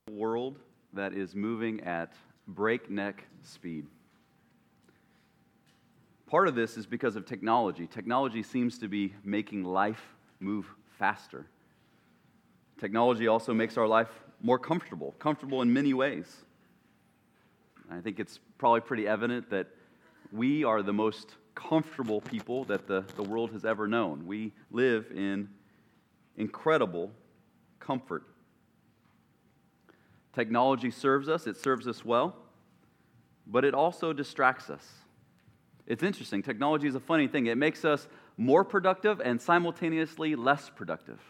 World that is moving at breakneck speed. Part of this is because of technology. Technology seems to be making life move faster. Technology also makes our life more comfortable in many ways. I think it's probably pretty evident that we are the most comfortable people that the world has ever known. We live in incredible comfort. Technology serves us, it serves us well, but it also distracts us. It's interesting, technology is a funny thing. It makes us more productive and simultaneously less productive.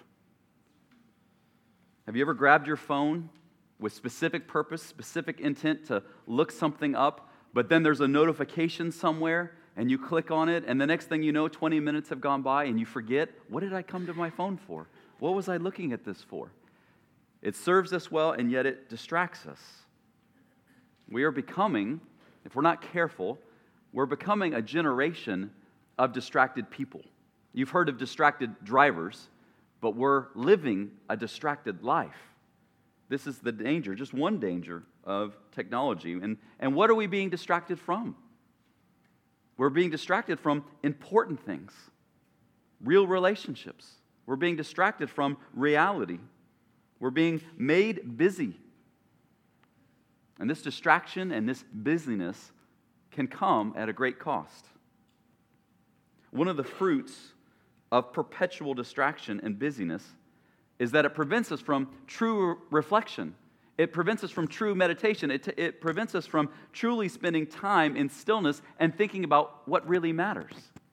Have you ever grabbed your phone with specific purpose, specific intent to look something up, but then there's a notification somewhere and you click on it, and the next thing you know, 20 minutes have gone by and you forget, what did I come to my phone for? What was I looking at this for? It serves us well, and yet it distracts us. We are becoming, if we're not careful, we're becoming a generation of distracted people. You've heard of distracted drivers, but we're living a distracted life. This is the danger, just one danger of technology. And what are we being distracted from? We're being distracted from important things, real relationships. We're being distracted from reality. We're being made busy. And this distraction and this busyness can come at a great cost. One of the fruits of perpetual distraction and busyness is that it prevents us from true reflection. It prevents us from true meditation. It prevents us from truly spending time in stillness and thinking about what really matters.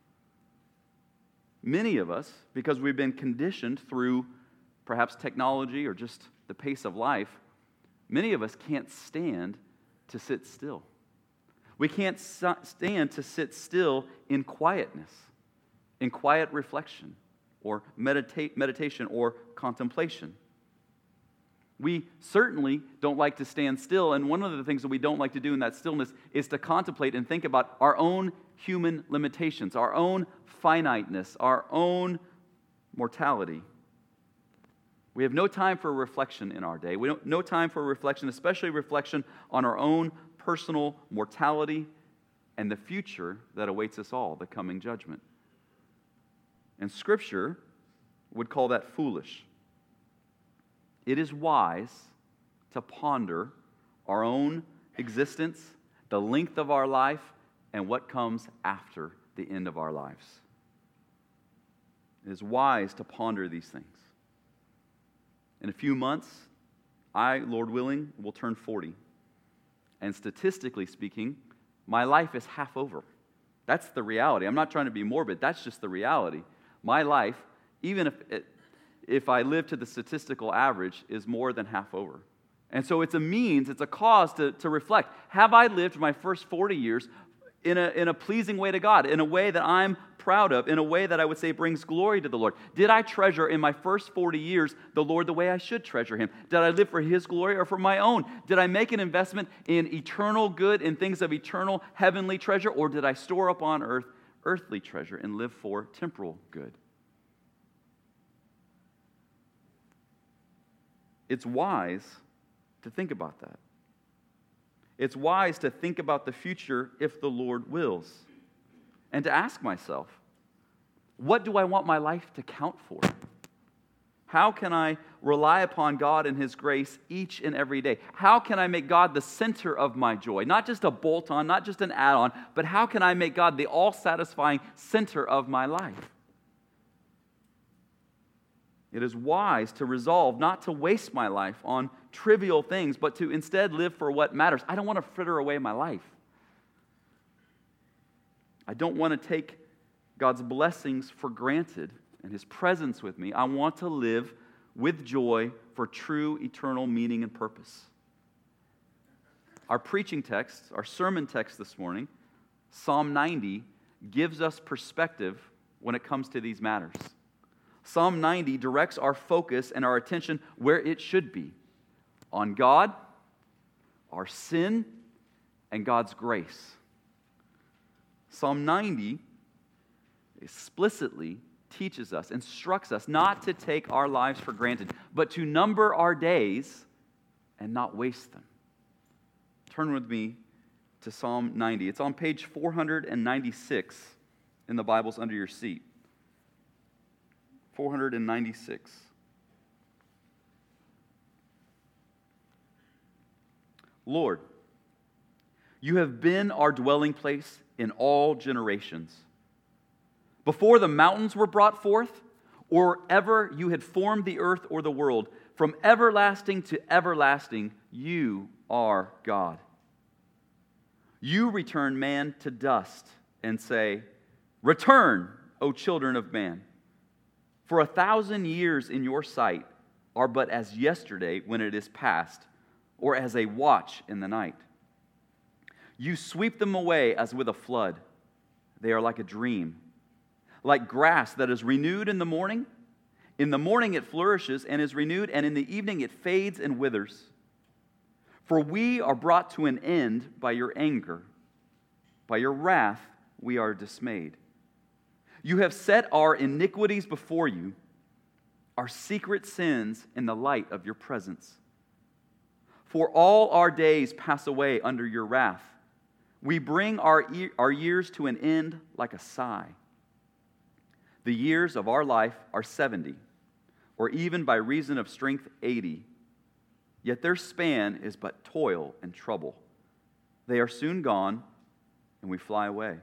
Many of us, because we've been conditioned through perhaps technology or just the pace of life, many of us can't stand to sit still. We can't stand to sit still in quietness, in quiet reflection, or meditation or contemplation. We certainly don't like to stand still, and one of the things that we don't like to do in that stillness is to contemplate and think about our own human limitations, our own finiteness, our own mortality. We have no time for reflection in our day. We don't no time for reflection, especially reflection on our own personal mortality and the future that awaits us all, the coming judgment. And Scripture would call that foolish. It is wise to ponder our own existence, the length of our life, and what comes after the end of our lives. It is wise to ponder these things. In a few months, I, Lord willing, will turn 40. And statistically speaking, my life is half over. That's the reality. I'm not trying to be morbid. That's just the reality. My life, even if I live to the statistical average, is more than half over. And so it's a cause to reflect. Have I lived my first 40 years in a pleasing way to God, in a way that I'm proud of, in a way that I would say brings glory to the Lord? Did I treasure in my first 40 years the Lord the way I should treasure Him? Did I live for His glory or for my own? Did I make an investment in eternal good, in things of eternal heavenly treasure, or did I store up on earth earthly treasure and live for temporal good? It's wise to think about that. It's wise to think about the future if the Lord wills. And to ask myself, what do I want my life to count for? How can I rely upon God and His grace each and every day? How can I make God the center of my joy? Not just a bolt-on, not just an add-on, but how can I make God the all-satisfying center of my life? It is wise to resolve not to waste my life on trivial things, but to instead live for what matters. I don't want to fritter away my life. I don't want to take God's blessings for granted and His presence with me. I want to live with joy for true eternal meaning and purpose. Our preaching text, our sermon text this morning, Psalm 90, gives us perspective when it comes to these matters. Psalm 90 directs our focus and our attention where it should be, on God, our sin, and God's grace. Psalm 90 explicitly teaches us, instructs us not to take our lives for granted, but to number our days and not waste them. Turn with me to Psalm 90. It's on page 496 in the Bibles under your seat. 496. Lord, you have been our dwelling place in all generations. Before the mountains were brought forth, or ever you had formed the earth or the world, from everlasting to everlasting, you are God. You return man to dust and say, "Return, O children of man. For 1,000 years in your sight are but as yesterday when it is past, or as a watch in the night. You sweep them away as with a flood. They are like a dream, like grass that is renewed in the morning. In the morning it flourishes and is renewed, and in the evening it fades and withers. For we are brought to an end by your anger. By your wrath we are dismayed. You have set our iniquities before you, our secret sins in the light of your presence. For all our days pass away under your wrath. We bring our years to an end like a sigh. The years of our life are 70, or even by reason of strength 80. Yet their span is but toil and trouble. They are soon gone, and we fly away.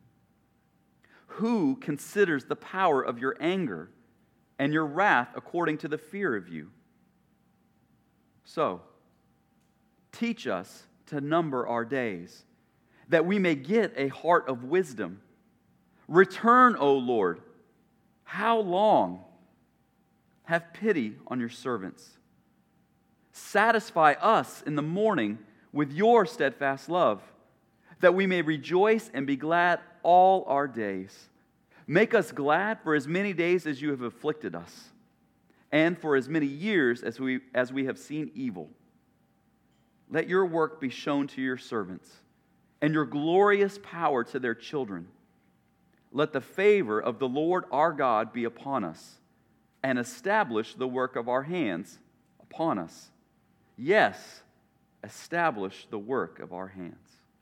Who considers the power of your anger and your wrath according to the fear of you? So, teach us to number our days, that we may get a heart of wisdom. Return, O Lord. How long? Have pity on your servants. Satisfy us in the morning with your steadfast love, that we may rejoice and be glad all our days. Make us glad for as many days as you have afflicted us, and for as many years as we have seen evil. Let your work be shown to your servants, and your glorious power to their children. Let the favor of the Lord our God be upon us, and establish the work of our hands upon us. Yes, establish the work of our hands.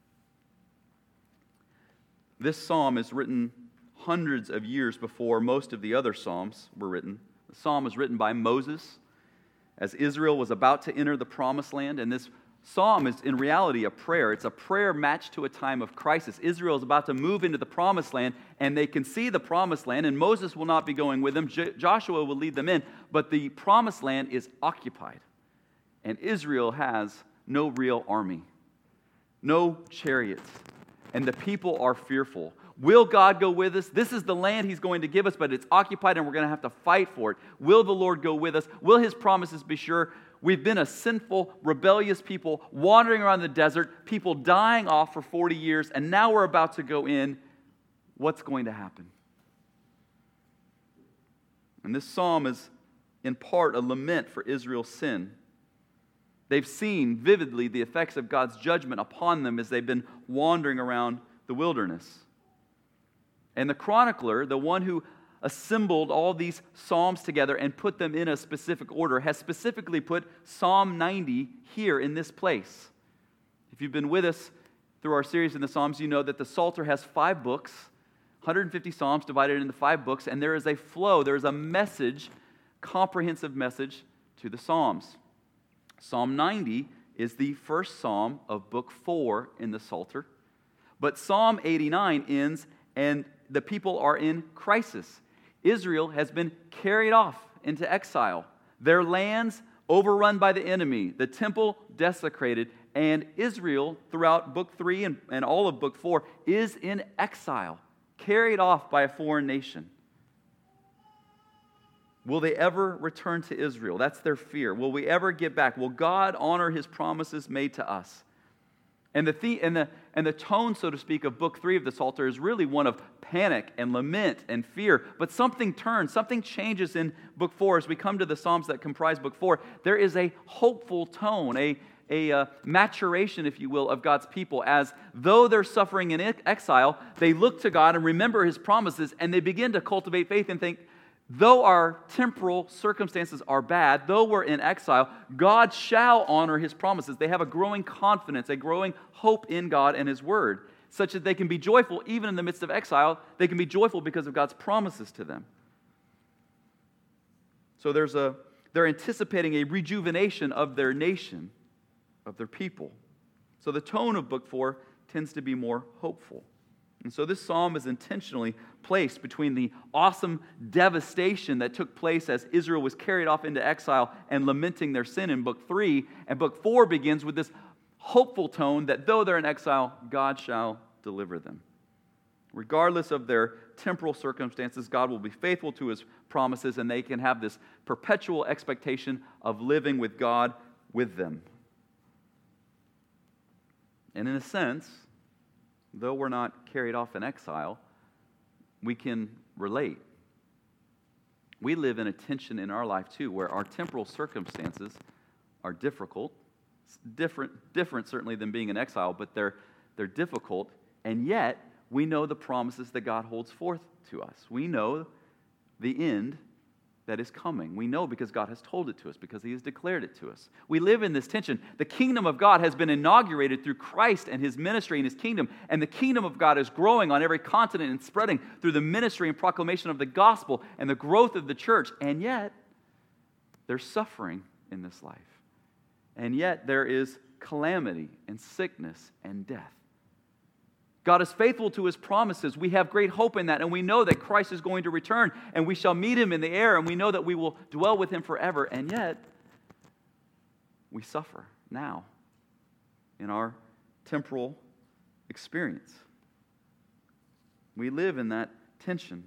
This psalm is written hundreds of years before most of the other psalms were written. The psalm was written by Moses as Israel was about to enter the promised land, and this psalm is in reality a prayer. It's a prayer matched to a time of crisis. Israel is about to move into the promised land, and they can see the promised land, and Moses will not be going with them. Joshua will lead them in, but the promised land is occupied, and Israel has no real army, no chariots, and the people are fearful. Will God go with us? This is the land He's going to give us, but it's occupied and we're going to have to fight for it. Will the Lord go with us? Will His promises be sure? We've been a sinful, rebellious people wandering around the desert, people dying off for 40 years, and now we're about to go in. What's going to happen? And this psalm is in part a lament for Israel's sin. They've seen vividly the effects of God's judgment upon them as they've been wandering around the wilderness. And the chronicler, the one who assembled all these psalms together and put them in a specific order, has specifically put Psalm 90 here in this place. If you've been with us through our series in the Psalms, you know that the Psalter has 5 books, 150 psalms divided into 5 books, and there is a flow, there is a message, comprehensive message to the Psalms. Psalm 90 is the first psalm of book 4 in the Psalter, but Psalm 89 ends and the people are in crisis. Israel has been carried off into exile. Their lands overrun by the enemy, the temple desecrated, and Israel throughout book 3 and all of book 4 is in exile, carried off by a foreign nation. Will they ever return to Israel? That's their fear. Will we ever get back? Will God honor His promises made to us? And the tone, so to speak, of book 3 of the Psalter is really one of panic and lament and fear. But something turns, something changes in book 4 as we come to the Psalms that comprise book 4. There is a hopeful tone, a maturation, if you will, of God's people. As though they're suffering in exile, they look to God and remember His promises, and they begin to cultivate faith and think, though our temporal circumstances are bad, though we're in exile, God shall honor His promises. They have a growing confidence, a growing hope in God and His Word, such that they can be joyful even in the midst of exile. They can be joyful because of God's promises to them. So they're anticipating a rejuvenation of their nation, of their people. So the tone of Book 4 tends to be more hopeful. And so this psalm is intentionally placed between the awesome devastation that took place as Israel was carried off into exile and lamenting their sin in Book 3, and Book 4 begins with this hopeful tone that though they're in exile, God shall deliver them. Regardless of their temporal circumstances, God will be faithful to His promises, and they can have this perpetual expectation of living with God with them. And in a sense, though we're not carried off in exile, we can relate. We live in a tension in our life too, where our temporal circumstances are difficult. Different certainly than being in exile, but they're difficult, and yet we know the promises that God holds forth to us. We know the end that is coming. We know because God has told it to us, because He has declared it to us. We live in this tension. The kingdom of God has been inaugurated through Christ and His ministry and His kingdom, and the kingdom of God is growing on every continent and spreading through the ministry and proclamation of the gospel and the growth of the church, and yet there's suffering in this life. And yet there is calamity and sickness and death. God is faithful to His promises. We have great hope in that, and we know that Christ is going to return, and we shall meet Him in the air, and we know that we will dwell with Him forever, and yet we suffer now in our temporal experience. We live in that tension.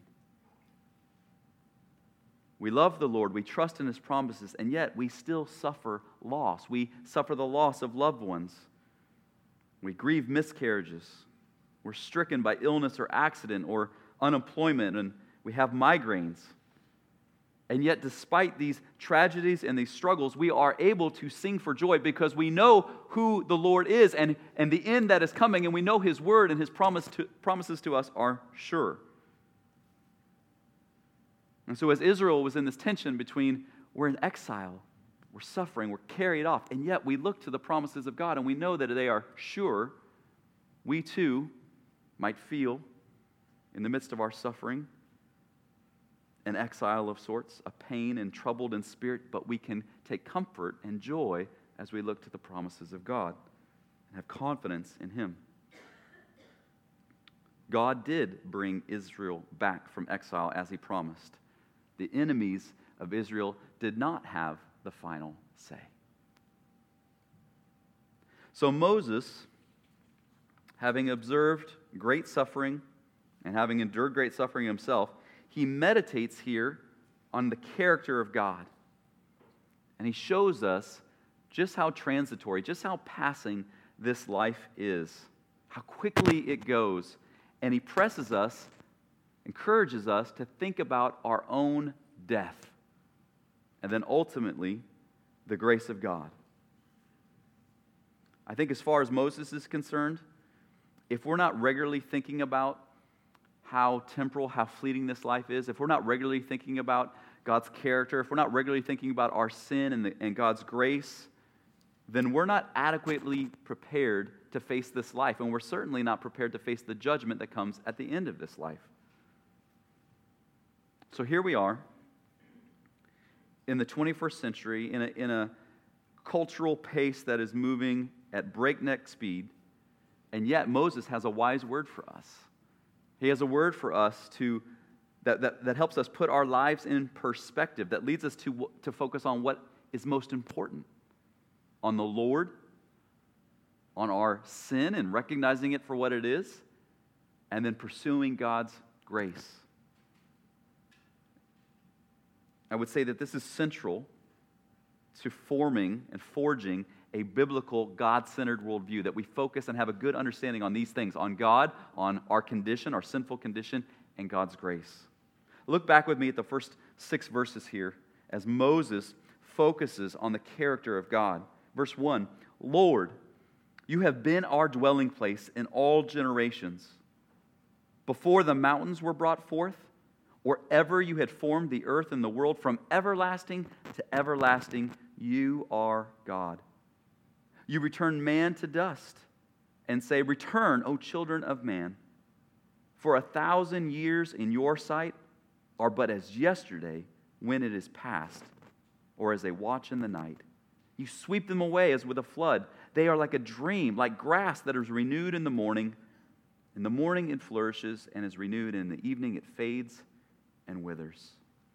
We love the Lord, we trust in His promises, and yet we still suffer loss. We suffer the loss of loved ones. We grieve miscarriages. We're stricken by illness or accident or unemployment, and we have migraines. And yet, despite these tragedies and these struggles, we are able to sing for joy because we know who the Lord is and the end that is coming, and we know His word and His promises to us are sure. And so as Israel was in this tension between we're in exile, we're suffering, we're carried off, and yet we look to the promises of God and we know that they are sure, we too might feel in the midst of our suffering an exile of sorts, a pain and troubled in spirit, but we can take comfort and joy as we look to the promises of God and have confidence in Him. God did bring Israel back from exile as He promised. The enemies of Israel did not have the final say. So Moses, having observed great suffering and having endured great suffering himself, he meditates here on the character of God. And he shows us just how transitory, just how passing this life is, how quickly it goes. And he presses us, encourages us to think about our own death and then ultimately the grace of God. I think as far as Moses is concerned, if we're not regularly thinking about how temporal, how fleeting this life is, if we're not regularly thinking about God's character, if we're not regularly thinking about our sin and God's grace, then we're not adequately prepared to face this life, and we're certainly not prepared to face the judgment that comes at the end of this life. So here we are in the 21st century in a cultural pace that is moving at breakneck speed, and yet Moses has a wise word for us. He has a word for us that helps us put our lives in perspective, that leads us to focus on what is most important, on the Lord, on our sin and recognizing it for what it is, and then pursuing God's grace. I would say that this is central to forming and forging a biblical, God-centered worldview, that we focus and have a good understanding on these things, on God, on our condition, our sinful condition, and God's grace. Look back with me at the first 6 verses here as Moses focuses on the character of God. Verse 1, Lord, you have been our dwelling place in all generations. Before the mountains were brought forth, or ever you had formed the earth and the world, from everlasting to everlasting, you are God. You return man to dust and say, return, O children of man. For 1,000 years in your sight are but as yesterday when it is past, or as a watch in the night. You sweep them away as with a flood. They are like a dream, like grass that is renewed in the morning. In the morning it flourishes and is renewed, and in the evening it fades and withers.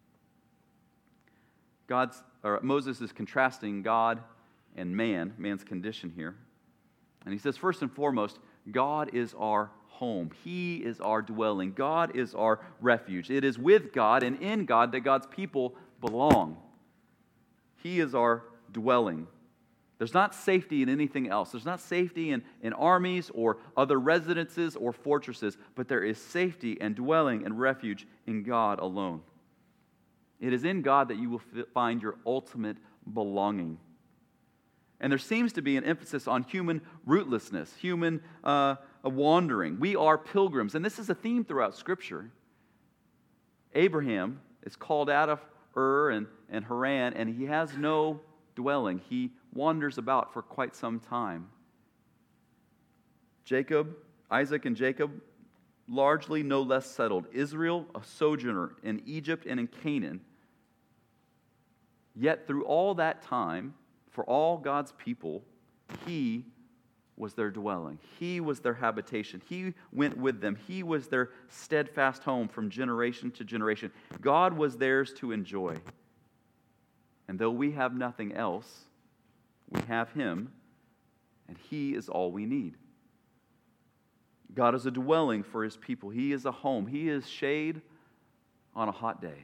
Moses is contrasting God and man's condition here. And he says, first and foremost, God is our home. He is our dwelling. God is our refuge. It is with God and in God that God's people belong. He is our dwelling. There's not safety in anything else. There's not safety in armies or other residences or fortresses, but there is safety and dwelling and refuge in God alone. It is in God that you will find your ultimate belonging. And there seems to be an emphasis on human rootlessness, human wandering. We are pilgrims, and this is a theme throughout Scripture. Abraham is called out of Ur and Haran, and he has no dwelling. He wanders about for quite some time. Isaac and Jacob, largely no less settled. Israel, a sojourner in Egypt and in Canaan. Yet through all that time, for all God's people, He was their dwelling. He was their habitation. He went with them. He was their steadfast home from generation to generation. God was theirs to enjoy. And though we have nothing else, we have Him, and He is all we need. God is a dwelling for His people. He is a home. He is shade on a hot day.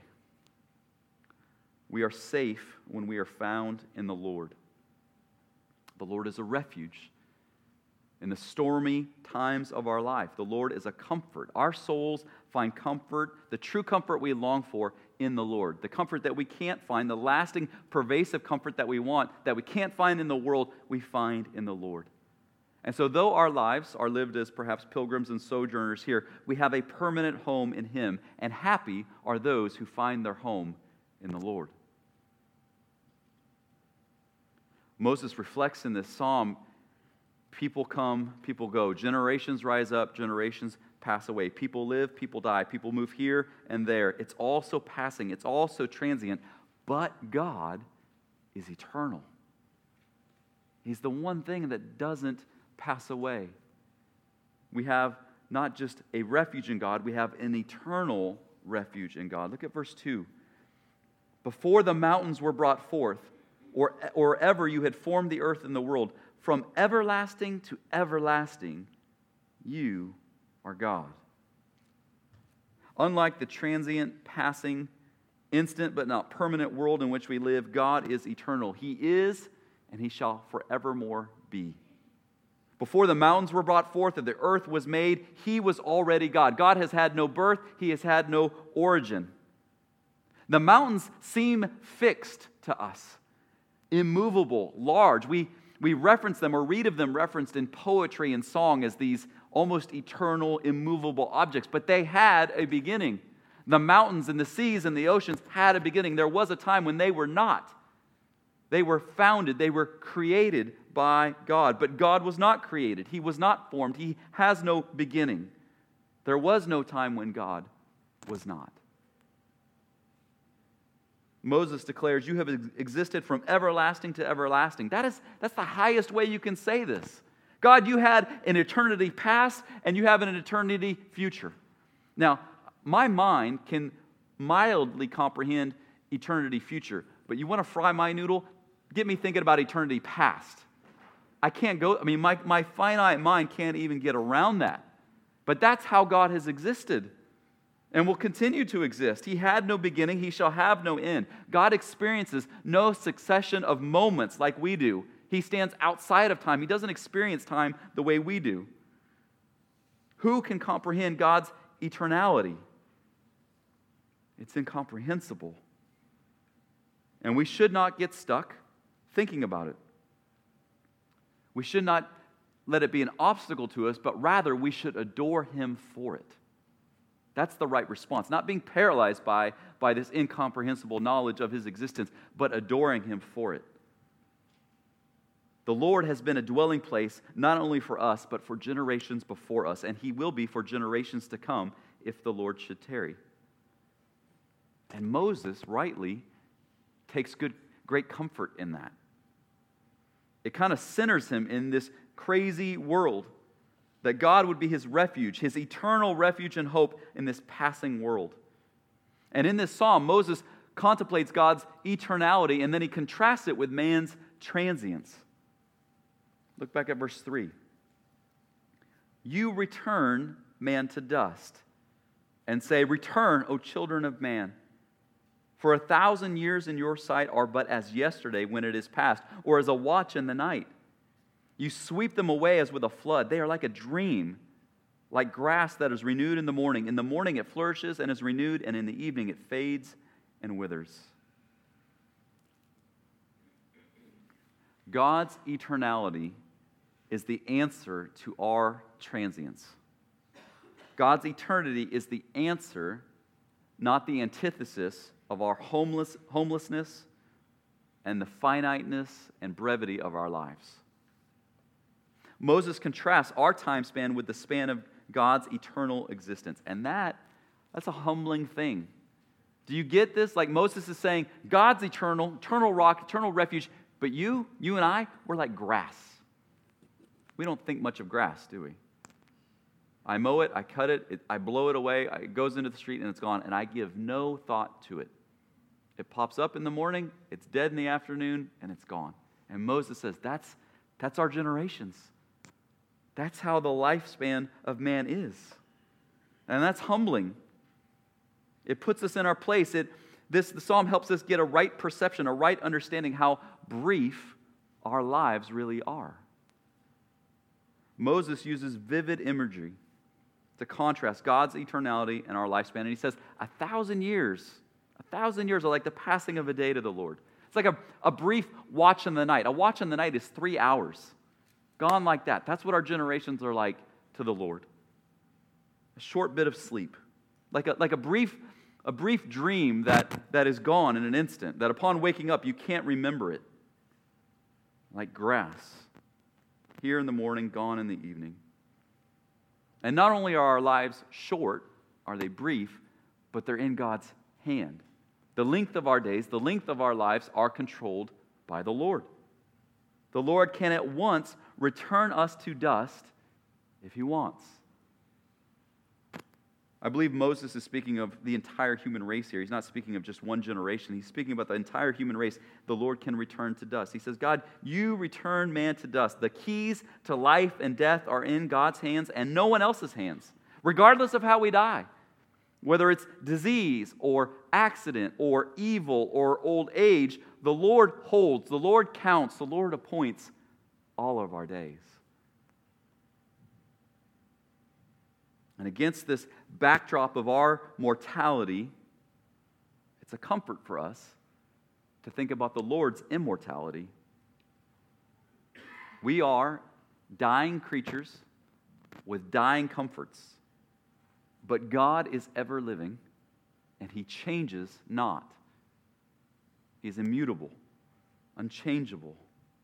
We are safe when we are found in the Lord. The Lord is a refuge in the stormy times of our life. The Lord is a comfort. Our souls find comfort, the true comfort we long for, in the Lord. The comfort that we can't find, the lasting, pervasive comfort that we want, that we can't find in the world, we find in the Lord. And so though our lives are lived as perhaps pilgrims and sojourners here, we have a permanent home in Him, and happy are those who find their home in the Lord. Moses reflects in this psalm, people come, people go. Generations rise up, generations pass away. People live, people die. People move here and there. It's all so passing. It's all so transient. But God is eternal. He's the one thing that doesn't pass away. We have not just a refuge in God, we have an eternal refuge in God. Look at verse 2. Before the mountains were brought forth, or ever you had formed the earth and the world, from everlasting to everlasting, you are God. Unlike the transient, passing, instant but not permanent world in which we live, God is eternal. He is, and He shall forevermore be. Before the mountains were brought forth and the earth was made, He was already God. God has had no birth. He has had no origin. The mountains seem fixed to us, immovable, large. We reference them or read of them referenced in poetry and song as these almost eternal, immovable objects, but they had a beginning. The mountains and the seas and the oceans had a beginning. There was a time when they were not. They were founded, they were created by God, but God was not created. He was not formed. He has no beginning. There was no time when God was not. Moses declares, you have existed from everlasting to everlasting. That's the highest way you can say this. God, you had an eternity past and you have an eternity future. Now, my mind can mildly comprehend eternity future, but you want to fry my noodle? Get me thinking about eternity past. I can't go, my finite mind can't even get around that. But that's how God has existed and will continue to exist. He had no beginning, He shall have no end. God experiences no succession of moments like we do. He stands outside of time. He doesn't experience time the way we do. Who can comprehend God's eternality? It's incomprehensible. And we should not get stuck thinking about it. We should not let it be an obstacle to us, but rather we should adore Him for it. That's the right response. Not being paralyzed by this incomprehensible knowledge of his existence, but adoring him for it. The Lord has been a dwelling place not only for us, but for generations before us, and he will be for generations to come if the Lord should tarry. And Moses, rightly, takes great comfort in that. It kind of centers him in this crazy world, that God would be his refuge, his eternal refuge and hope in this passing world. And in this psalm, Moses contemplates God's eternality, and then he contrasts it with man's transience. Look back at verse 3. You return man to dust, and say, return, O children of man. For 1,000 years in your sight are but as yesterday when it is past, or as a watch in the night. You sweep them away as with a flood. They are like a dream, like grass that is renewed in the morning. In the morning it flourishes and is renewed, and in the evening it fades and withers. God's eternality is the answer to our transience. God's eternity is the answer, not the antithesis, of our homelessness and the finiteness and brevity of our lives. Moses contrasts our time span with the span of God's eternal existence. And that's a humbling thing. Do you get this? Like Moses is saying, God's eternal rock, eternal refuge, but you and I, we're like grass. We don't think much of grass, do we? I mow it, I cut it, I blow it away, it goes into the street and it's gone, and I give no thought to it. It pops up in the morning, it's dead in the afternoon, and it's gone. And Moses says, that's our generations. That's how the lifespan of man is. And that's humbling. It puts us in our place. The psalm helps us get a right perception, a right understanding how brief our lives really are. Moses uses vivid imagery to contrast God's eternality and our lifespan. And he says, 1,000 years are like the passing of a day to the Lord. It's like a brief watch in the night. A watch in the night is 3 hours. Gone like that. That's what our generations are like to the Lord. A short bit of sleep. Like a brief dream that is gone in an instant, that upon waking up you can't remember it. Like grass. Here in the morning, gone in the evening. And not only are our lives short, are they brief, but they're in God's hand. The length of our days, the length of our lives are controlled by the Lord. The Lord can at once return us to dust if he wants. I believe Moses is speaking of the entire human race here. He's not speaking of just one generation. He's speaking about the entire human race. The Lord can return to dust. He says, God, you return man to dust. The keys to life and death are in God's hands and no one else's hands, regardless of how we die. Whether it's disease or accident or evil or old age, the Lord holds, the Lord counts, the Lord appoints all of our days. And against this backdrop of our mortality, it's a comfort for us to think about the Lord's immortality. We are dying creatures with dying comforts, but God is ever living, and he changes not. He's immutable, unchangeable.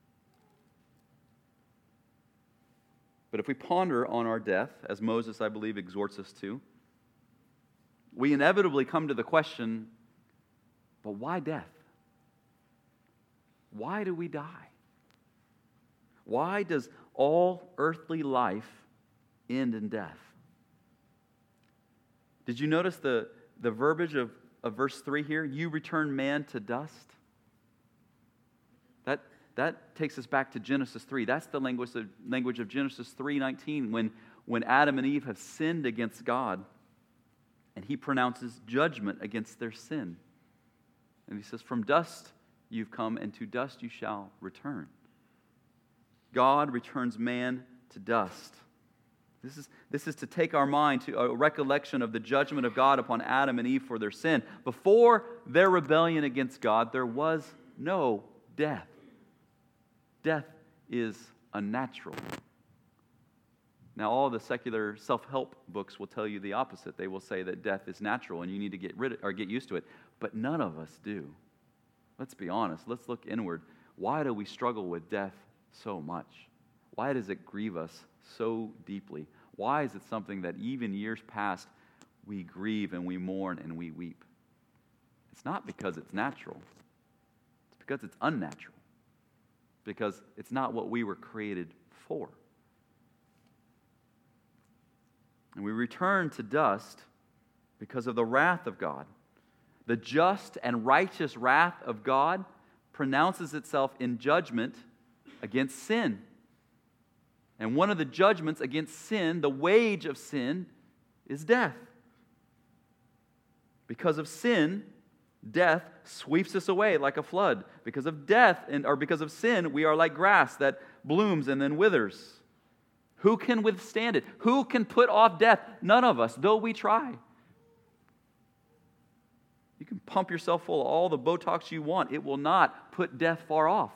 But if we ponder on our death, as Moses, I believe, exhorts us to, we inevitably come to the question, but why death? Why do we die? Why does all earthly life end in death? Did you notice the verbiage of verse 3 here? You return man to dust. That takes us back to Genesis 3. That's the language of Genesis 3:19 when Adam and Eve have sinned against God and he pronounces judgment against their sin. And he says, from dust you've come and to dust you shall return. God returns man to dust. This is to take our mind to a recollection of the judgment of God upon Adam and Eve for their sin. Before their rebellion against God, there was no death. Death is unnatural. Now, all the secular self-help books will tell you the opposite. They will say that death is natural and you need to get used to it. But none of us do. Let's be honest. Let's look inward. Why do we struggle with death so much? Why does it grieve us so deeply? Why is it something that even years past we grieve and we mourn and we weep? It's not because it's natural. It's because it's unnatural. Because it's not what we were created for. And we return to dust because of the wrath of God. The just and righteous wrath of God pronounces itself in judgment against sin. And one of the judgments against sin, the wage of sin, is death. Because of sin, death sweeps us away like a flood. Because of because of sin, we are like grass that blooms and then withers. Who can withstand it? Who can put off death? None of us, though we try. You can pump yourself full of all the Botox you want. It will not put death far off.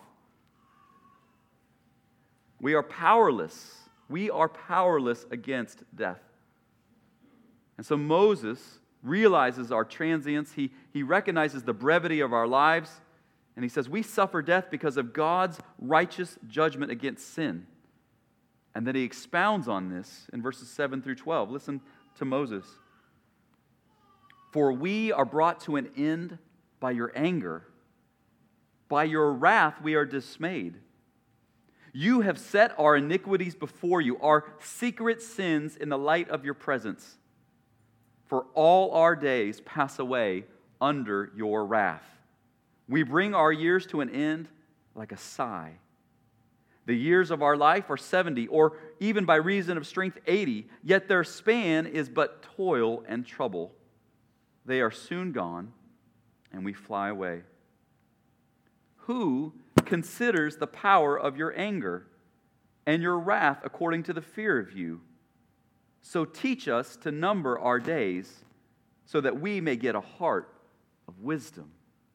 We are powerless. We are powerless against death. And so Moses realizes our transience. He recognizes the brevity of our lives. And he says, we suffer death because of God's righteous judgment against sin. And then he expounds on this in verses 7 through 12. Listen to Moses. For we are brought to an end by your anger. By your wrath we are dismayed. You have set our iniquities before you, our secret sins in the light of your presence. For all our days pass away under your wrath. We bring our years to an end like a sigh. The years of our life are 70, or even by reason of strength 80, yet their span is but toil and trouble. They are soon gone, and we fly away. Who considers the power of your anger and your wrath according to the fear of you? So teach us to number our days, so that we may get a heart of wisdom.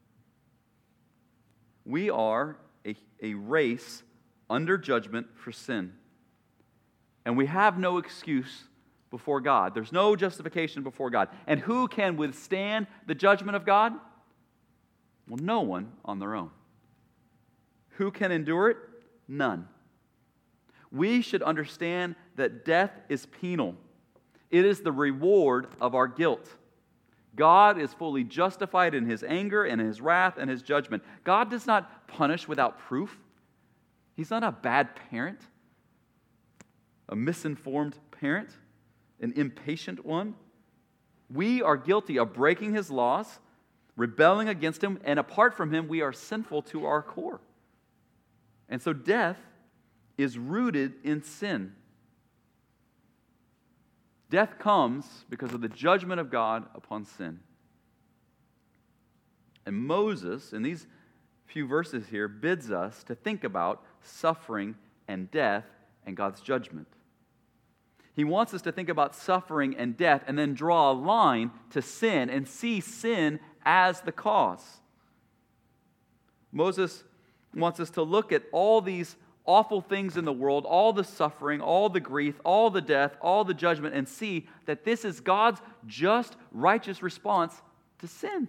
We are a race under judgment for sin. And we have no excuse before God. There's no justification before God. And who can withstand the judgment of God? Well, no one on their own. Who can endure it? None. We should understand that death is penal. It is the reward of our guilt. God is fully justified in His anger and His wrath and His judgment. God does not punish without proof. He's not a bad parent, a misinformed parent, an impatient one. We are guilty of breaking His laws, rebelling against Him, and apart from Him, we are sinful to our core. And so death is rooted in sin. Death comes because of the judgment of God upon sin. And Moses, in these few verses here, bids us to think about suffering and death and God's judgment. He wants us to think about suffering and death and then draw a line to sin and see sin as the cause. Moses wants us to look at all these awful things in the world, all the suffering, all the grief, all the death, all the judgment, and see that this is God's just, righteous response to sin.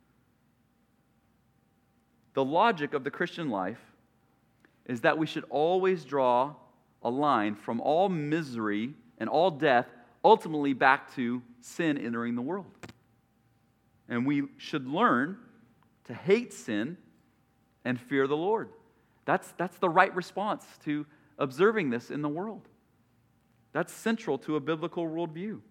The logic of the Christian life is that we should always draw a line from all misery and all death ultimately back to sin entering the world. And we should learn to hate sin and fear the Lord. That's the right response to observing this in the world. That's central to a biblical worldview.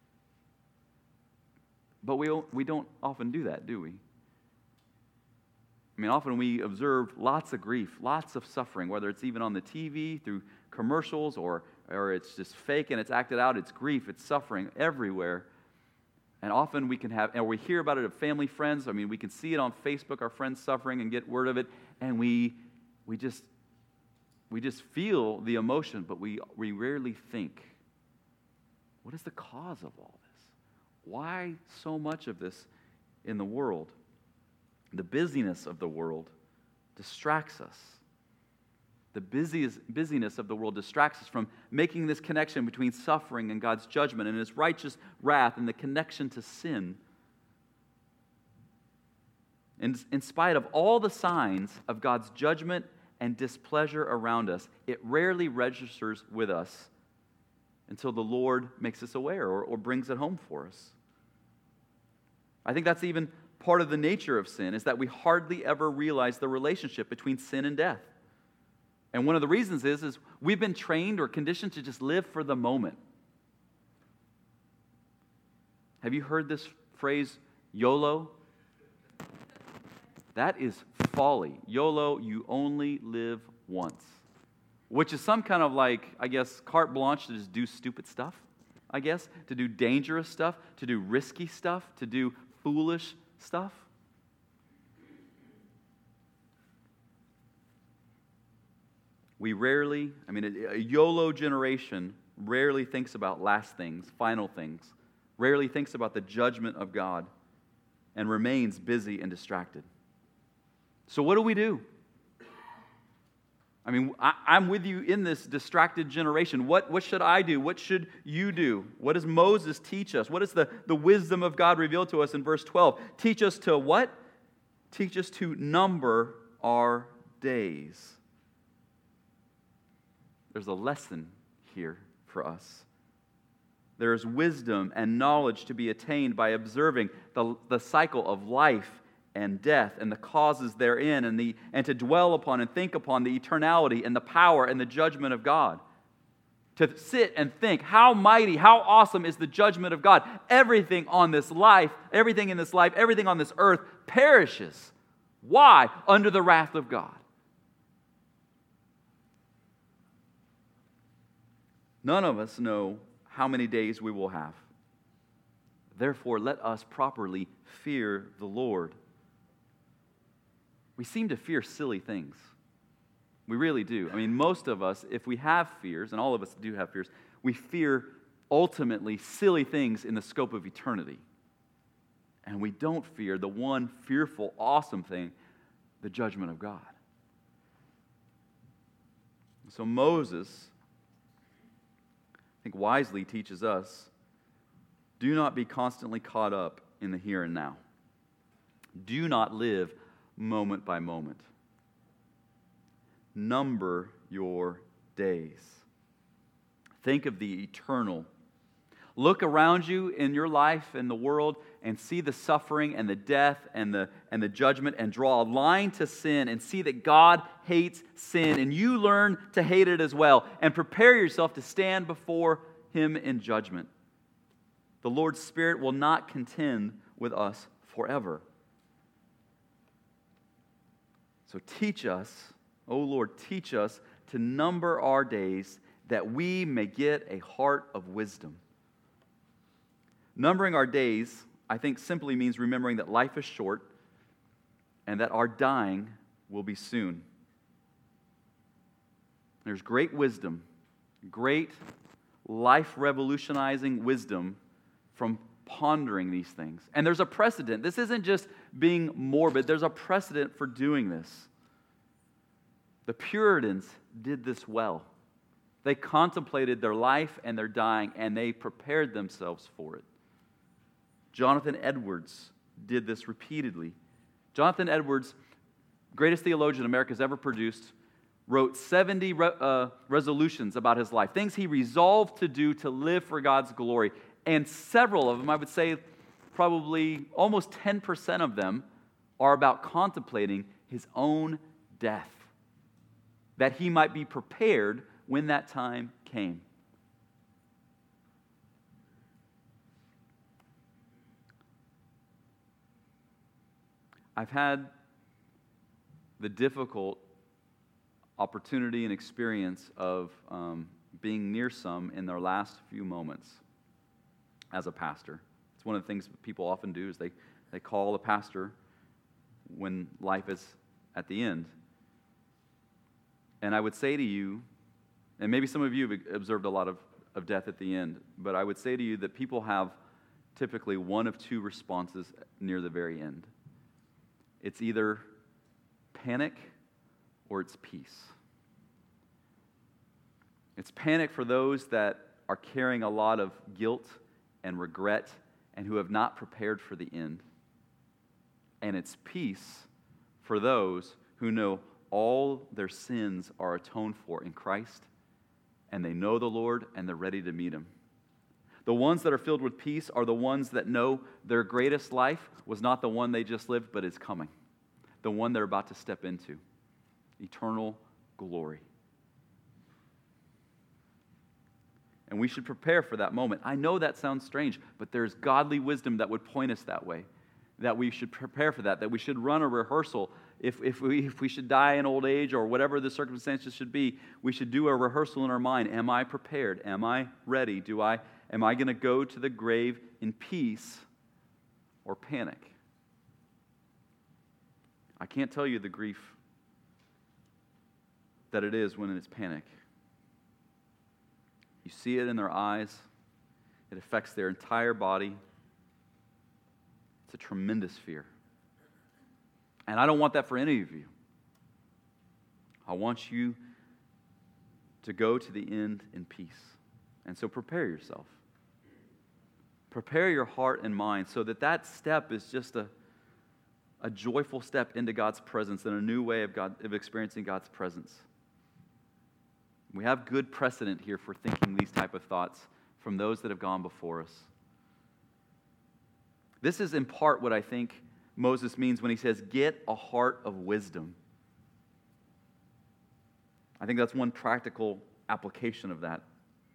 But we don't often do that, do we? I mean, often we observe lots of grief, lots of suffering, whether it's even on the TV, through commercials, or it's just fake and it's acted out. It's grief, it's suffering everywhere. And often we can or we hear about it of family, friends. I mean, we can see it on Facebook, our friends suffering, and get word of it, and we just feel the emotion, but we rarely think, what is the cause of all this? Why so much of this in the world? The busyness of the world distracts us. The busyness of the world distracts us from making this connection between suffering and God's judgment and His righteous wrath and the connection to sin. And in spite of all the signs of God's judgment and displeasure around us, it rarely registers with us until the Lord makes us aware or brings it home for us. I think that's even part of the nature of sin, is that we hardly ever realize the relationship between sin and death. And one of the reasons is we've been trained or conditioned to just live for the moment. Have you heard this phrase, YOLO? That is folly. YOLO, you only live once. Which is some kind of like, I guess, carte blanche to just do stupid stuff, I guess, to do dangerous stuff, to do risky stuff, to do foolish stuff. We rarely, a YOLO generation rarely thinks about last things, final things, rarely thinks about the judgment of God, and remains busy and distracted. So what do? I'm with you in this distracted generation. What should I do? What should you do? What does Moses teach us? What is the wisdom of God revealed to us in verse 12? Teach us to what? Teach us to number our days. There's a lesson here for us. There is wisdom and knowledge to be attained by observing the cycle of life and death and the causes therein, and to dwell upon and think upon the eternality and the power and the judgment of God. To sit and think, how mighty, how awesome is the judgment of God. Everything in this life, everything on this earth perishes. Why? Under the wrath of God. None of us know how many days we will have. Therefore, let us properly fear the Lord. We seem to fear silly things. We really do. Most of us, if we have fears, and all of us do have fears, we fear ultimately silly things in the scope of eternity. And we don't fear the one fearful, awesome thing, the judgment of God. So Moses, I think, wisely teaches us, do not be constantly caught up in the here and now. Do not live moment by moment. Number your days. Think of the eternal. Look around you in your life and the world and see the suffering and the death and the judgment, and draw a line to sin and see that God hates sin, and you learn to hate it as well, and prepare yourself to stand before Him in judgment. The Lord's Spirit will not contend with us forever. So teach us, O Lord, teach us to number our days that we may get a heart of wisdom. Numbering our days, I think, simply means remembering that life is short and that our dying will be soon. There's great wisdom, great life-revolutionizing wisdom from pondering these things. And there's a precedent. This isn't just being morbid. There's a precedent for doing this. The Puritans did this well. They contemplated their life and their dying, and they prepared themselves for it. Jonathan Edwards did this repeatedly. Jonathan Edwards, greatest theologian America's ever produced, wrote 70 resolutions about his life, things he resolved to do to live for God's glory. And several of them, I would say probably almost 10% of them, are about contemplating his own death, that he might be prepared when that time came. I've had the difficult opportunity and experience of being near some in their last few moments as a pastor. It's one of the things people often do is they call a pastor when life is at the end. And I would say to you, and maybe some of you have observed a lot of death at the end, but I would say to you that people have typically one of two responses near the very end. It's either panic or it's peace. It's panic for those that are carrying a lot of guilt and regret and who have not prepared for the end. And it's peace for those who know all their sins are atoned for in Christ, and they know the Lord and they're ready to meet Him. The ones that are filled with peace are the ones that know their greatest life was not the one they just lived, but is coming. The one they're about to step into. Eternal glory. And we should prepare for that moment. I know that sounds strange, but there's godly wisdom that would point us that way. That we should prepare for that we should run a rehearsal. If we should die in old age or whatever the circumstances should be, we should do a rehearsal in our mind. Am I prepared? Am I ready? Am I going to go to the grave in peace or panic? I can't tell you the grief that it is when it's panic. You see it in their eyes. It affects their entire body. It's a tremendous fear. And I don't want that for any of you. I want you to go to the end in peace. And so prepare yourself. Prepare your heart and mind so that step is just a joyful step into God's presence and a new way of experiencing God's presence. We have good precedent here for thinking these type of thoughts from those that have gone before us. This is in part what I think Moses means when he says, get a heart of wisdom. I think that's one practical application of that.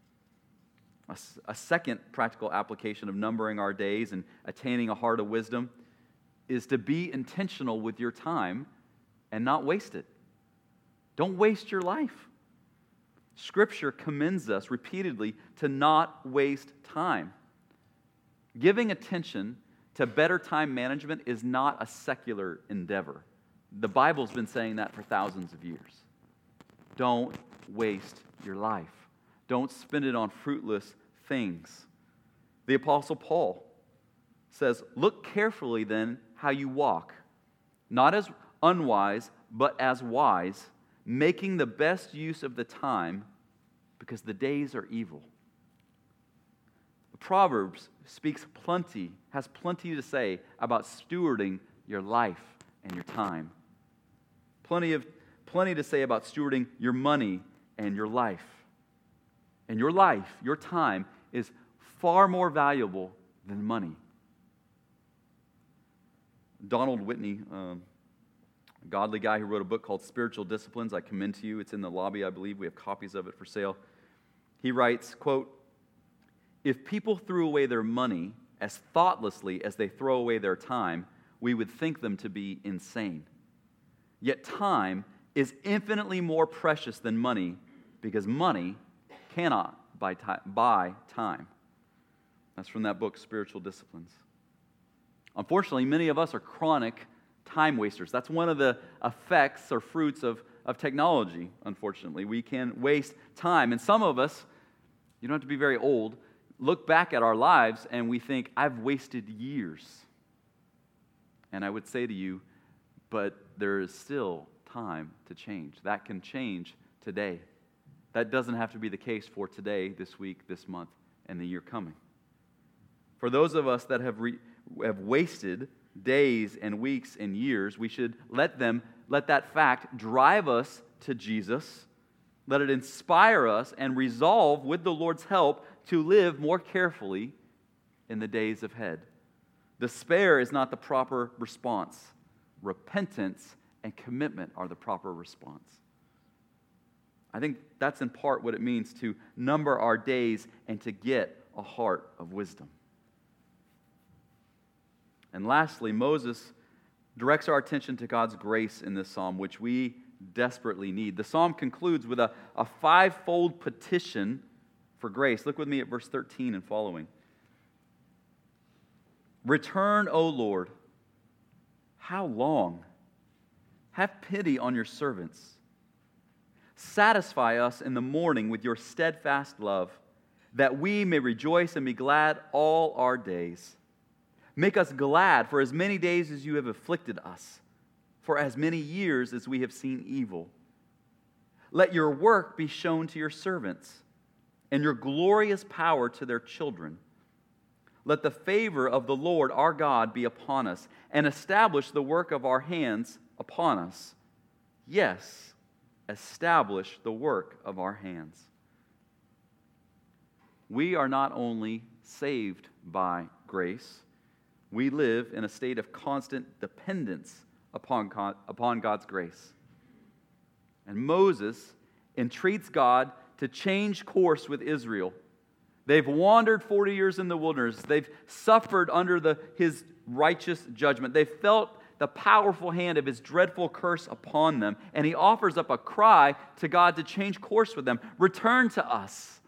A second practical application of numbering our days and attaining a heart of wisdom is to be intentional with your time and not waste it. Don't waste your life. Scripture commends us repeatedly to not waste time. Giving attention to better time management is not a secular endeavor. The Bible's been saying that for thousands of years. Don't waste your life. Don't spend it on fruitless things. The Apostle Paul says, look carefully then how you walk, not as unwise, but as wise, making the best use of the time, because the days are evil. Proverbs has plenty to say about stewarding your life and your time. Plenty to say about stewarding your money and your life. And your life, your time, is far more valuable than money. Donald Whitney, a godly guy who wrote a book called Spiritual Disciplines, I commend to you. It's in the lobby, I believe. We have copies of it for sale. He writes, quote, if people threw away their money as thoughtlessly as they throw away their time, we would think them to be insane. Yet time is infinitely more precious than money because money cannot buy time. That's from that book, Spiritual Disciplines. Unfortunately, many of us are chronic time wasters. That's one of the effects or fruits of technology, unfortunately. We can waste time. And some of us, you don't have to be very old, look back at our lives and we think, I've wasted years. And I would say to you, but there is still time to change. That can change today. That doesn't have to be the case for today, this week, this month, and the year coming. For those of us that have wasted days and weeks and years, we should let that fact drive us to Jesus, let it inspire us, and resolve with the Lord's help to live more carefully in the days ahead. Despair is not the proper response. Repentance and commitment are the proper response. I think that's in part what it means to number our days and to get a heart of wisdom. And lastly, Moses directs our attention to God's grace in this psalm, which we desperately need. The psalm concludes with a five-fold petition for grace. Look with me at verse 13 and following. Return, O Lord. How long? Have pity on your servants. Satisfy us in the morning with your steadfast love, that we may rejoice and be glad all our days. Make us glad for as many days as you have afflicted us, for as many years as we have seen evil. Let your work be shown to your servants, and your glorious power to their children. Let the favor of the Lord our God be upon us, and establish the work of our hands upon us. Yes, establish the work of our hands. We are not only saved by grace, we live in a state of constant dependence upon God's grace. And Moses entreats God to change course with Israel. They've wandered 40 years in the wilderness. They've suffered under his righteous judgment. They've felt the powerful hand of his dreadful curse upon them. And he offers up a cry to God to change course with them. Return to us.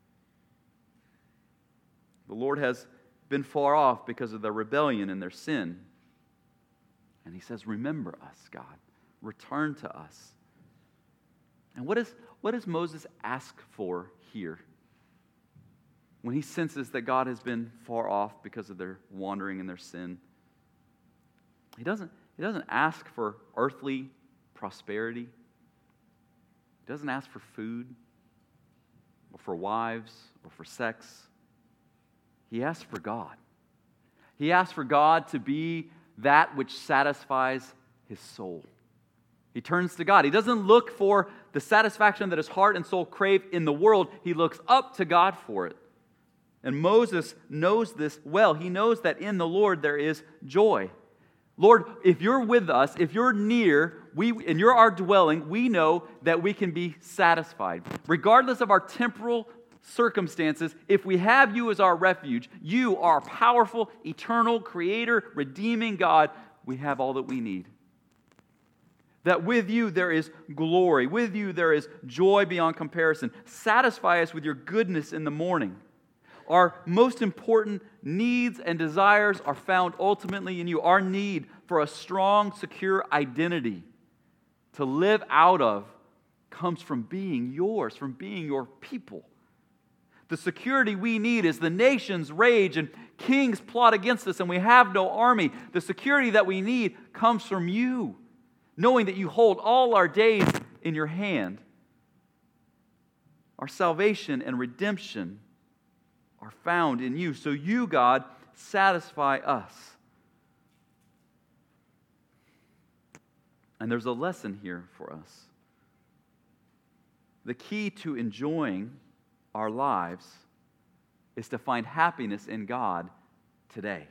The Lord has been far off because of their rebellion and their sin. And he says, remember us, God. Return to us. And what does Moses ask for here? When he senses that God has been far off because of their wandering and their sin. He doesn't ask for earthly prosperity. He doesn't ask for food or for wives or for sex. He asks for God. He asks for God to be that which satisfies his soul. He turns to God. He doesn't look for the satisfaction that his heart and soul crave in the world. He looks up to God for it. And Moses knows this well. He knows that in the Lord there is joy. Lord, if you're with us, if you're near, and you're our dwelling, we know that we can be satisfied. Regardless of our temporal circumstances, if we have you as our refuge, you are powerful, eternal, creator, redeeming God, we have all that we need. That with you there is glory. With you there is joy beyond comparison. Satisfy us with your goodness in the morning. Our most important needs and desires are found ultimately in you. Our need for a strong, secure identity to live out of comes from being yours, from being your people. The security we need is the nations rage and kings plot against us and we have no army. The security that we need comes from you, knowing that you hold all our days in your hand. Our salvation and redemption are found in you. So you, God, satisfy us. And there's a lesson here for us. The key to enjoying our lives is to find happiness in God today.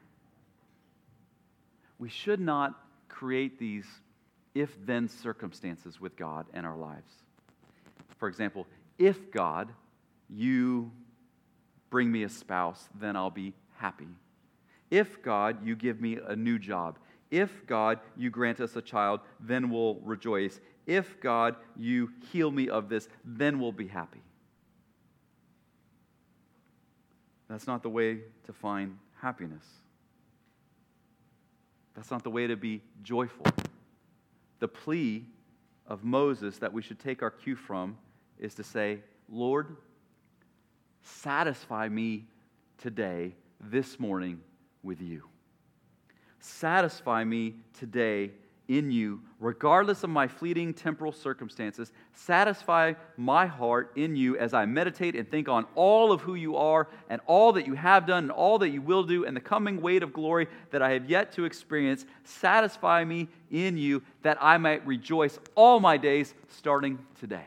We should not create these if-then circumstances with God and our lives. For example, if God, you bring me a spouse, then I'll be happy. If God, you give me a new job. If God, you grant us a child, then we'll rejoice. If God, you heal me of this, then we'll be happy. That's not the way to find happiness. That's not the way to be joyful. The plea of Moses that we should take our cue from is to say, Lord, satisfy me today, this morning, with you. Satisfy me today in you, regardless of my fleeting temporal circumstances. Satisfy my heart in you as I meditate and think on all of who you are and all that you have done and all that you will do and the coming weight of glory that I have yet to experience. Satisfy me in you that I might rejoice all my days starting today.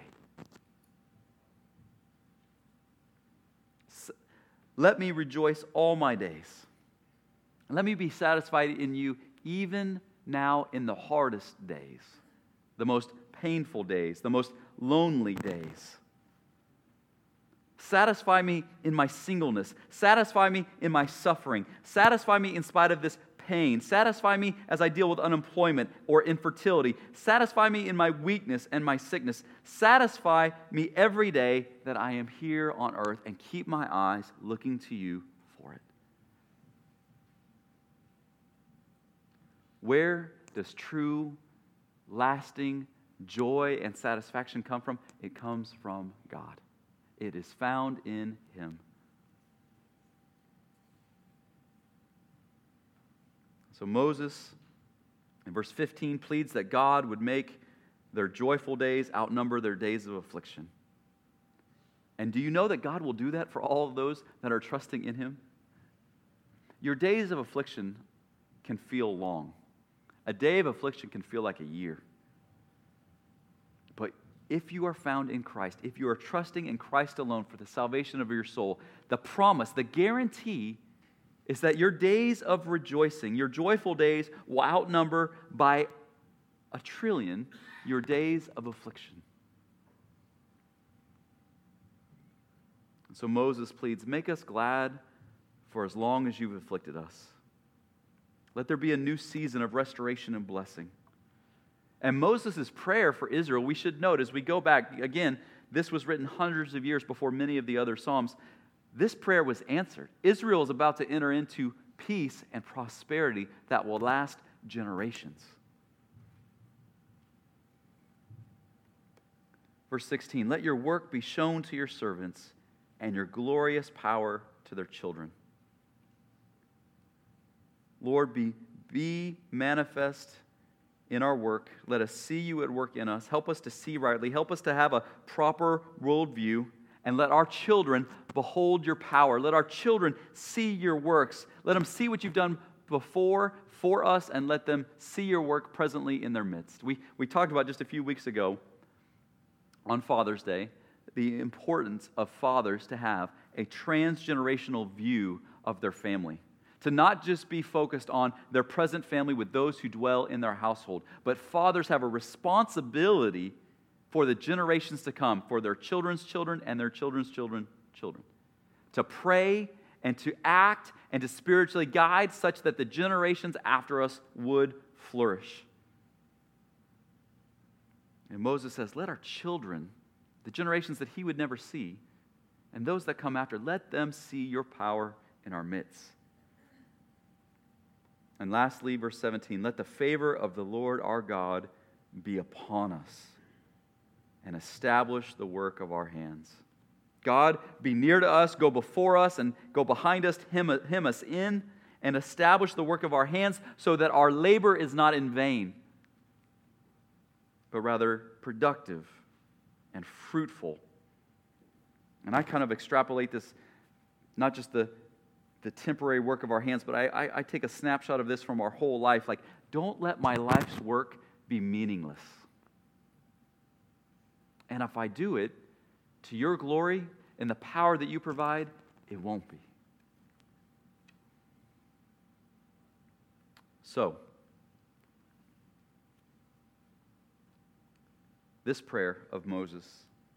Let me rejoice all my days. Let me be satisfied in you even now in the hardest days, the most painful days, the most lonely days. Satisfy me in my singleness. Satisfy me in my suffering. Satisfy me in spite of this pain. Satisfy me as I deal with unemployment or infertility. Satisfy me in my weakness and my sickness. Satisfy me every day that I am here on earth and keep my eyes looking to you for it. Where does true, lasting joy and satisfaction come from? It comes from God. It is found in Him. So Moses, in verse 15, pleads that God would make Their joyful days outnumber their days of affliction. And do you know that God will do that for all of those that are trusting in Him? Your days of affliction can feel long. A day of affliction can feel like a year. But if you are found in Christ, if you are trusting in Christ alone for the salvation of your soul, the promise, the guarantee is that your days of rejoicing, your joyful days, will outnumber by 1,000,000,000,000 your days of affliction. And so Moses pleads, make us glad for as long as you've afflicted us. Let there be a new season of restoration and blessing. And Moses' prayer for Israel, we should note as we go back, again, this was written hundreds of years before many of the other Psalms. This prayer was answered. Israel is about to enter into peace and prosperity that will last generations. Verse 16, let your work be shown to your servants and your glorious power to their children. Lord, be manifest in our work. Let us see you at work in us. Help us to see rightly. Help us to have a proper worldview. And let our children behold your power. Let our children see your works. Let them see what you've done before for us, and let them see your work presently in their midst. We talked about just a few weeks ago on Father's Day the importance of fathers to have a transgenerational view of their family. To not just be focused on their present family with those who dwell in their household, but fathers have a responsibility for the generations to come, for their children's children and their children's children, to pray and to act and to spiritually guide such that the generations after us would flourish. And Moses says, let our children, the generations that he would never see, and those that come after, let them see your power in our midst. And lastly, verse 17, let the favor of the Lord our God be upon us and establish the work of our hands. God, be near to us, go before us, and go behind us, hem us in, and establish the work of our hands so that our labor is not in vain, but rather productive and fruitful. And I kind of extrapolate this, not just the temporary work of our hands, but I take a snapshot of this from our whole life. Like, don't let my life's work be meaningless. And if I do it to your glory and the power that you provide, it won't be. So, this prayer of Moses,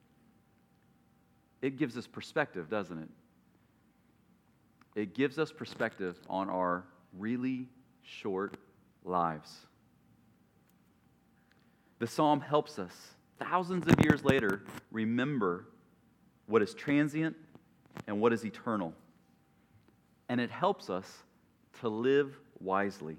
it gives us perspective, doesn't it? It gives us perspective on our really short lives. The psalm helps us, thousands of years later, remember what is transient and what is eternal. And it helps us to live wisely.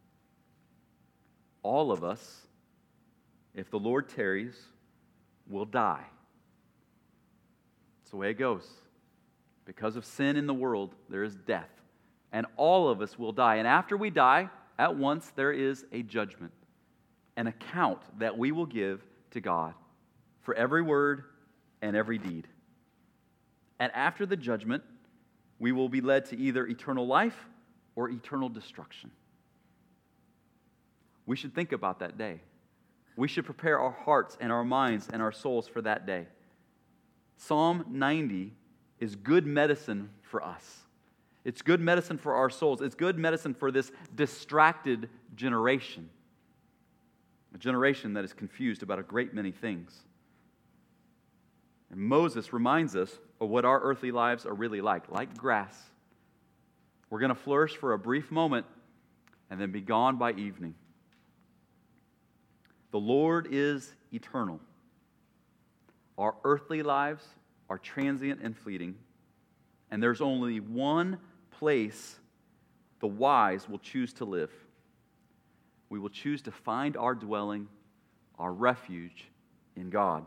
All of us, if the Lord tarries, will die. That's the way it goes. Because of sin in the world, there is death. And all of us will die. And after we die, at once, there is a judgment, an account that we will give to God for every word and every deed. And after the judgment, we will be led to either eternal life or eternal destruction. We should think about that day. We should prepare our hearts and our minds and our souls for that day. Psalm 90 is good medicine for us. It's good medicine for our souls. It's good medicine for this distracted generation. A generation that is confused about a great many things. And Moses reminds us of what our earthly lives are really like grass. We're going to flourish for a brief moment and then be gone by evening. The Lord is eternal. Our earthly lives are transient and fleeting, and there's only one place the wise will choose to live. We will choose to find our dwelling, our refuge in God.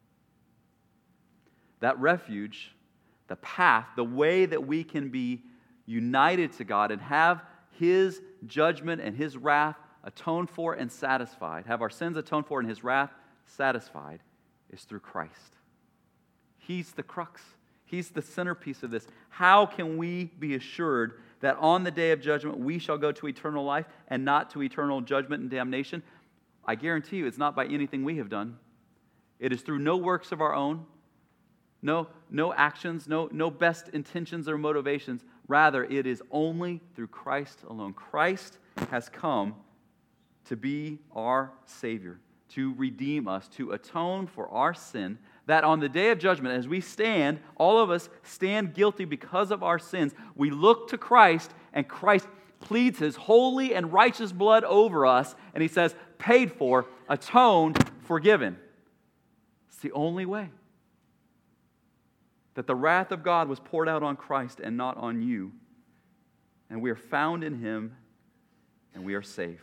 That refuge, the path, the way that we can be united to God and have His judgment and His wrath atoned for and satisfied, have our sins atoned for and His wrath satisfied is through Christ. He's the crux. He's the centerpiece of this. How can we be assured that on the day of judgment we shall go to eternal life and not to eternal judgment and damnation? I guarantee you it's not by anything we have done. It is through no works of our own, no actions, no best intentions or motivations. Rather, it is only through Christ alone. Christ has come to be our Savior, to redeem us, to atone for our sin, that on the day of judgment, as we stand, all of us stand guilty because of our sins. We look to Christ, and Christ pleads His holy and righteous blood over us, and He says, paid for, atoned, forgiven. It's the only way. That the wrath of God was poured out on Christ and not on you. And we are found in Him, and we are saved.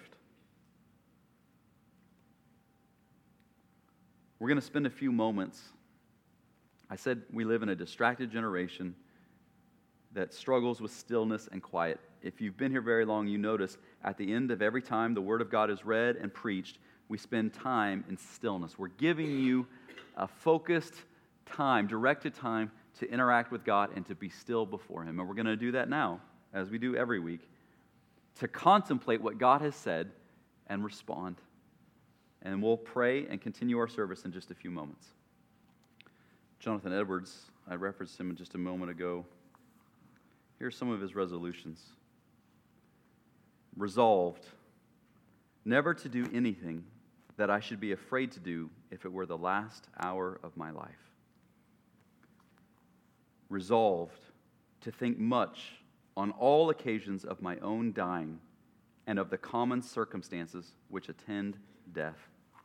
We're going to spend a few moments. I said we live in a distracted generation that struggles with stillness and quiet. If you've been here very long, you notice at the end of every time the Word of God is read and preached, we spend time in stillness. We're giving you a focused time, directed time to interact with God and to be still before Him. And we're going to do that now, as we do every week, to contemplate what God has said and respond. And we'll pray and continue our service in just a few moments. Jonathan Edwards, I referenced him just a moment ago. Here are some of his resolutions. Resolved, never to do anything that I should be afraid to do if it were the last hour of my life. Resolved to think much on all occasions of my own dying and of the common circumstances which attend death.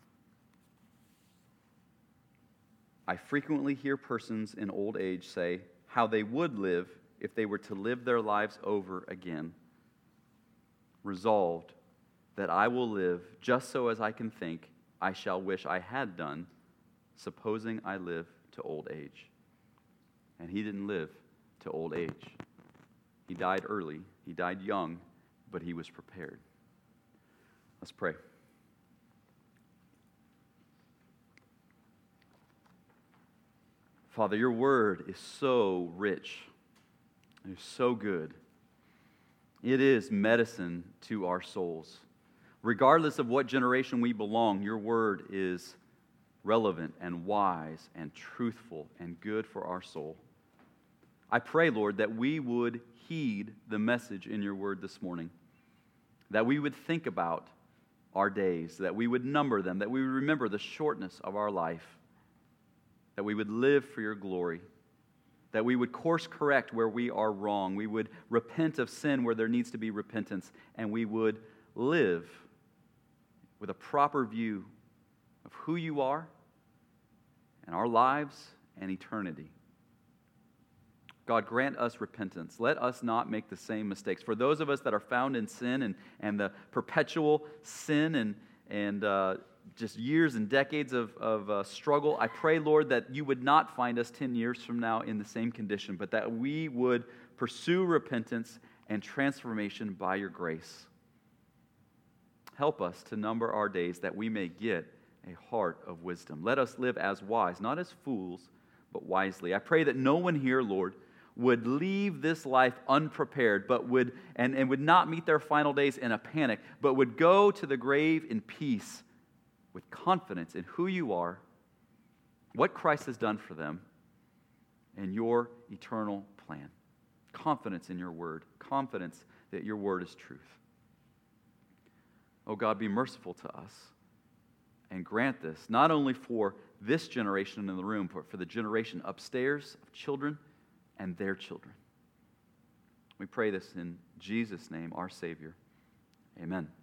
I frequently hear persons in old age say how they would live if they were to live their lives over again. Resolved that I will live just so as I can think I shall wish I had done, supposing I live to old age. And he didn't live to old age. He died early, he died young, but he was prepared. Let's pray. Father, your word is so rich. It's so good. It is medicine to our souls. Regardless of what generation we belong, your word is relevant and wise and truthful and good for our soul. I pray, Lord, that we would heed the message in your word this morning, that we would think about our days, that we would number them, that we would remember the shortness of our life, that we would live for your glory, that we would course correct where we are wrong, we would repent of sin where there needs to be repentance, and we would live with a proper view of who you are and our lives and eternity. God, grant us repentance. Let us not make the same mistakes. For those of us that are found in sin and the perpetual sin and just years and decades of struggle, I pray, Lord, that you would not find us 10 years from now in the same condition, but that we would pursue repentance and transformation by your grace. Help us to number our days that we may get a heart of wisdom. Let us live as wise, not as fools, but wisely. I pray that no one here, Lord, would leave this life unprepared, but would not meet their final days in a panic, but would go to the grave in peace with confidence in who you are, what Christ has done for them, and your eternal plan. Confidence in your word, confidence that your word is truth. Oh God, be merciful to us and grant this, not only for this generation in the room, but for the generation upstairs of children and their children. We pray this in Jesus' name, our Savior. Amen.